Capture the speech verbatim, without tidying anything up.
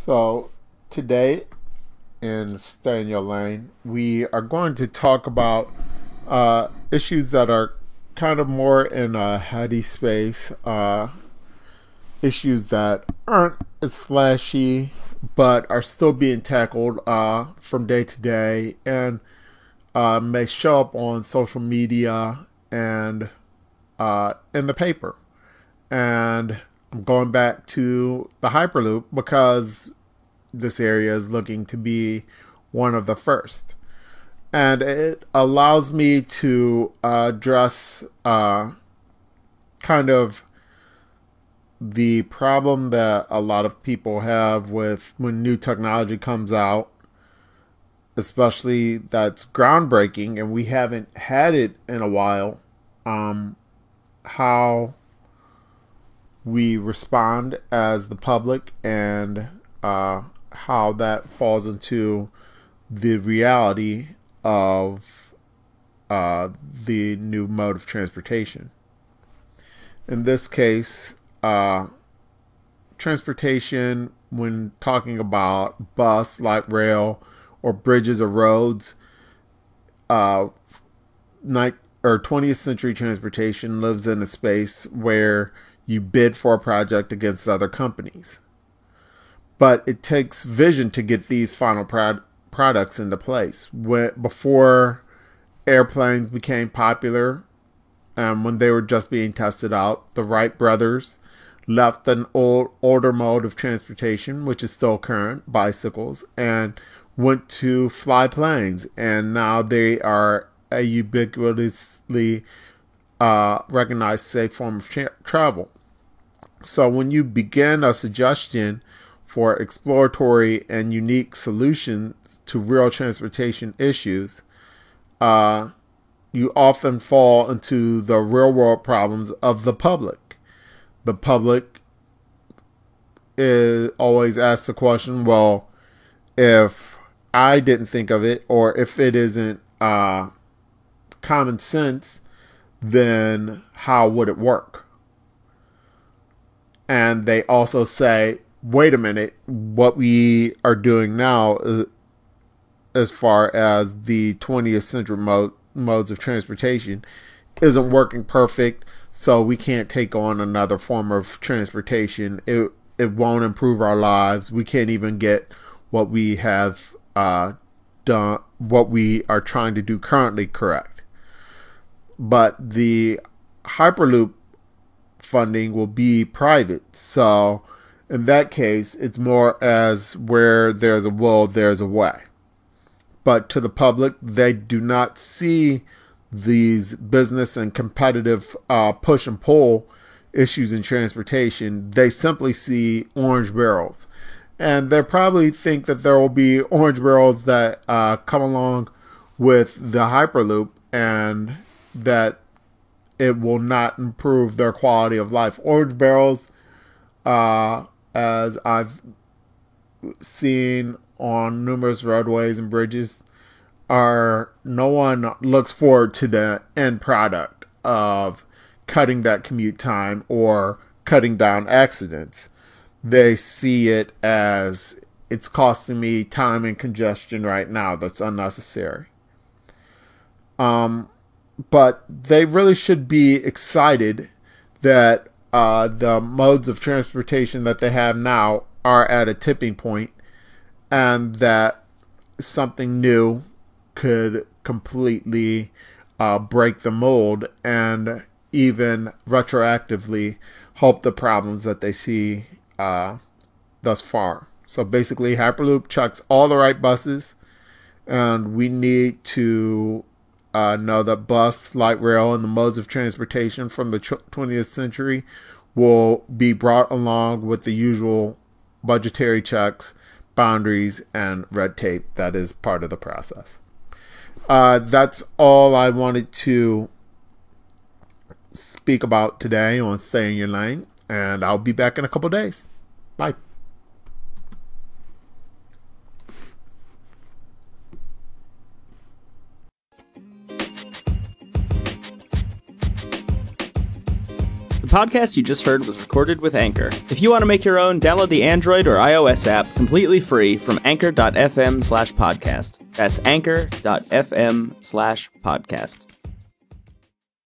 So, today in Stay in Your Lane, we are going to talk about uh, issues that are kind of more in a heady space, uh, issues that aren't as flashy but are still being tackled uh, from day to day and uh, may show up on social media and uh, in the paper. And I'm going back to the Hyperloop because this area is looking to be one of the first. And it allows me to uh, address uh, kind of the problem that a lot of people have with when new technology comes out, especially that's groundbreaking and we haven't had it in a while. Um, how we respond as the public and uh, how that falls into the reality of uh, the new mode of transportation. In this case, uh, transportation, when talking about bus, light rail, or bridges or roads, uh, night or twentieth century transportation lives in a space where you bid for a project against other companies. But it takes vision to get these final prod- products into place. When, before airplanes became popular, um, when they were just being tested out, the Wright brothers left an old, older mode of transportation, which is still current, bicycles, and went to fly planes. And now they are a ubiquitously uh, recognized safe form of tra- travel. So when you begin a suggestion for exploratory and unique solutions to real transportation issues, uh, you often fall into the real world problems of the public. The public is always asks the question, well, if I didn't think of it, or if it isn't uh, common sense, then how would it work? And they also say, wait a minute, what we are doing now, uh, as far as the twentieth century mode, modes of transportation, isn't working perfect, so we can't take on another form of transportation. It, it won't improve our lives. We can't even get what we have uh, done, what we are trying to do currently correct. But the Hyperloop funding will be private. So in that case, it's more as where there's a will, there's a way. But to the public, they do not see these business and competitive uh, push and pull issues in transportation. They simply see orange barrels. And they probably think that there will be orange barrels that uh, come along with the Hyperloop and that it will not improve their quality of life. Orange barrels, uh, as I've seen on numerous roadways and bridges, are no one looks forward to the end product of cutting that commute time or cutting down accidents. They see it as it's costing me time and congestion right now that's unnecessary. Um, but they really should be excited that uh, the modes of transportation that they have now are at a tipping point and that something new could completely uh, break the mold and even retroactively help the problems that they see uh, thus far. So basically, Hyperloop checks all the right buses, and we need to uh, know that bus, light rail, and the modes of transportation from the twentieth century will be brought along with the usual budgetary checks, boundaries, and red tape that is part of the process. Uh, that's all I wanted to speak about today on Stay in Your Lane, and I'll be back in a couple days. Bye. The podcast you just heard was recorded with Anchor. If you want to make your own, download the Android or iOS app completely free from anchor.fm slash podcast. That's anchor.fm slash podcast.